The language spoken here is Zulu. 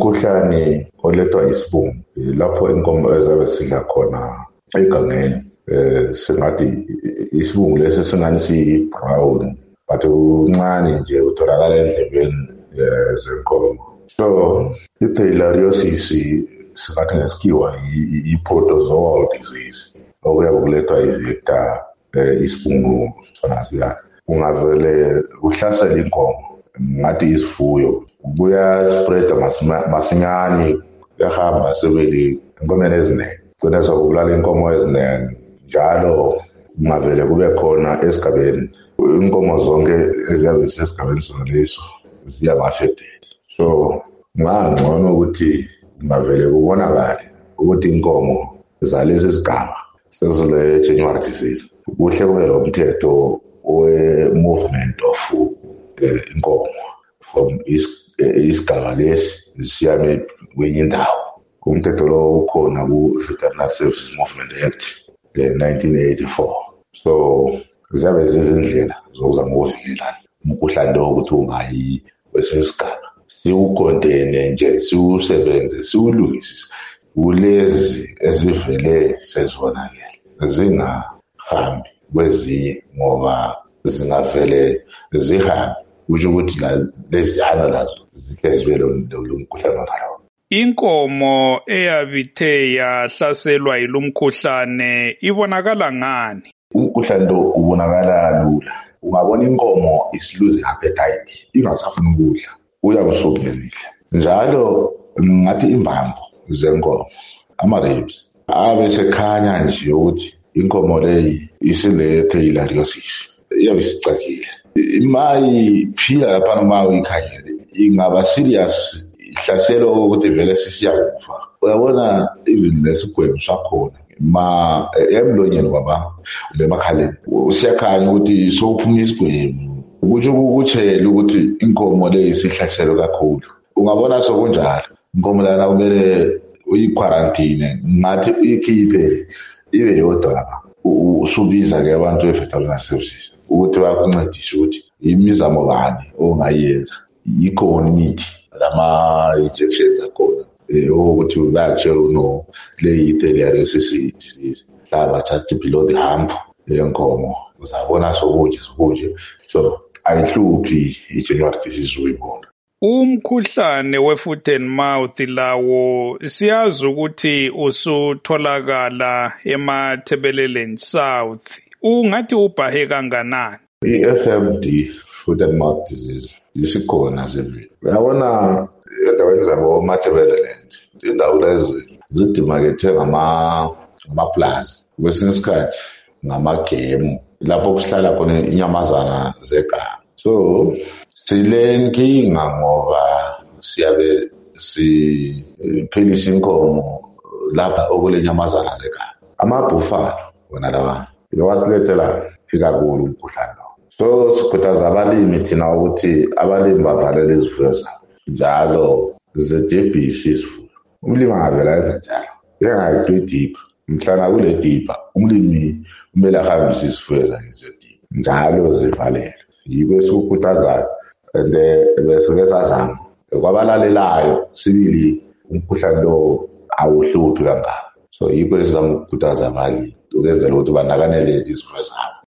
umkhuhlane olethwa isibungu lapho inkomo ezabe sidla khona egangeni. Singathi isibungu lesi singani siyi-brown but uncane nje utholakala endlebeni zenkomo. So i-theileriosis singathi ngesikhiwa i-protozoal disease okuyabe kulethwa i-vector isibungu sona siya kungavele kuhlasela inkomo ngathi isifuyo kuyaspreada masinyane kuyahamba sebele enkomeni eziningi kugcina sekubulala inkomo eziningi njalo kungavele kube khona esigabeni inkomo zonke eziyabe zisesigabeni sona leso ziyabafedela. So ngangcono ukuthi kungavele kubonakale ukuthi inkomo zalesi sigaba sezile January disease kuhle kube lo mthetho we-movement of inkomo from isigaba lesi zisiyame kwenye indawo. Umthetho lo ukhona ku-Veterinary Services Movement Act 1984. So ziyabe zizindlela zokuzama ukuvikela umkhuhlane lo ukuthi ungayi kwesinye isigaba. Siwukontene nje, siwusebenze, siwulungisise kulezi ezivele sezibonakele zingahambi kwezinye ngoba zingavele zihambe kusho ukuthi leziyana lazo zikhe zibe lo mkhuhlane walo. Inkomo eyabithe yahlaselwa yilo mkhuhlane ibonakala ngani? Umkhuhlane lo ubonakala lula. Ungabona inkomo isiluze appetite ingasafuna ukudla uyakusukuzile njalo ngathi imbambo zenkomo ama-ribs abe sekhanya nje ukuthi inkomo leyi isile theileriosis iyabe isicakile. Mayiphila lapha noma uyikhangele ingaba serious ihlaselo ukuthi vele sisiyakufa. Uyabona even lesigwebo sakhona emlonyeni kwaba lemakhaleni usiyakhanya ukuthi sokuphuma isigwebo kusho ukutshela ukuthi inkomo leyi isihlaselo kakhulu. Ungabona sokunjalo inkomo lana kumele uyi-quarantine ngathi uyikhiphe ibe yodwa lapha. Usubiza ke abantu be-Veterinary Services ukuthi bakuncedise ukuthi imizamo bani ongayenza ikhona imithi lama-injections akhona ukuthi bayakutshela leyi theileriosis disease hlaba just below the hump yenkomo uzabona sokunje. So ayihluphi i-January disease uyibona. Umkhuhlane we-foot and mouth lawo siyazi ukuthi usutholakala eMatabeleland South. Ungathi ubhahe kanganani? I-FMD, foot and mouth disease, isikhona sevile. Uyabona endaweni zabo-Matabeleland indawo lezi zidimakethe ngamaplaza kwesinye isikhathi ngamagemu lapho kuhlala khona inyamazana zeganga. So sile nkinga ngoba siyabe siphelisa inkomo lapha okule nyamazana zeganga. Amabhufalo wona lawa iwasilethela ikakhulu umkhuhlane lo. So sikhuthaza abalimi thina ukuthi abalimi bavalele izifuyo zabo njalo zidebhise izifuyo. Umlimi angavela enze njalo engayidipha mhlana kule dipha umlimi kumele ahambise izifuyo zakhe ziyodipha njalo zivalele. Yiko esikukhuthazayo and bese sazama kwabalalelayo sibili umkhuhlane lo awuhluphi kangako. So yiko esizama ukukhuthaza abalimi ukwenzela ukuthi banakanele izifuyo zabo.